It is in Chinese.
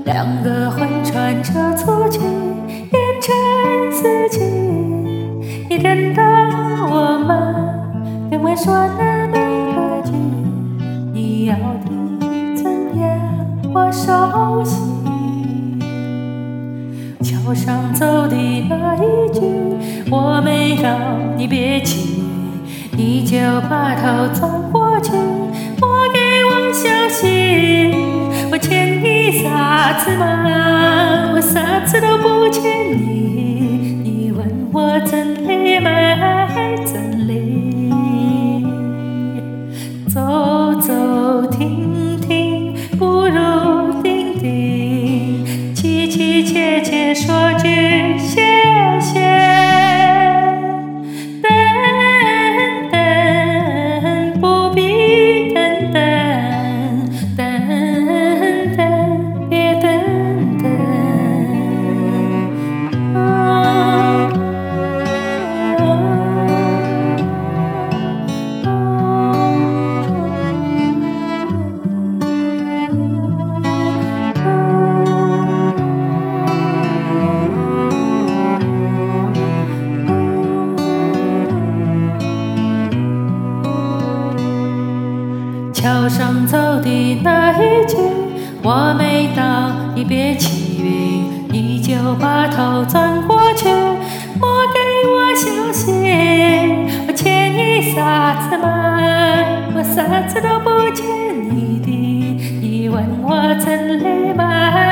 两个魂穿着足迹，变成四季。你认得我吗？跟我说那么可及，你要的怎样我熟悉。桥上走的那一句，我没让你别急，你就把头转过去，莫给我消息。我欠你啥子嘛？我啥子都不欠你。你问我真理没真理？走走停停不如定定，凄凄切切说句谢谢。等等不必等等，等等别等等。桥上走的那一句，我没到，你别气晕，你就把头转过去，莫给我消息。我欠你啥子嘛？我啥子都不欠你的，你问我真理吗？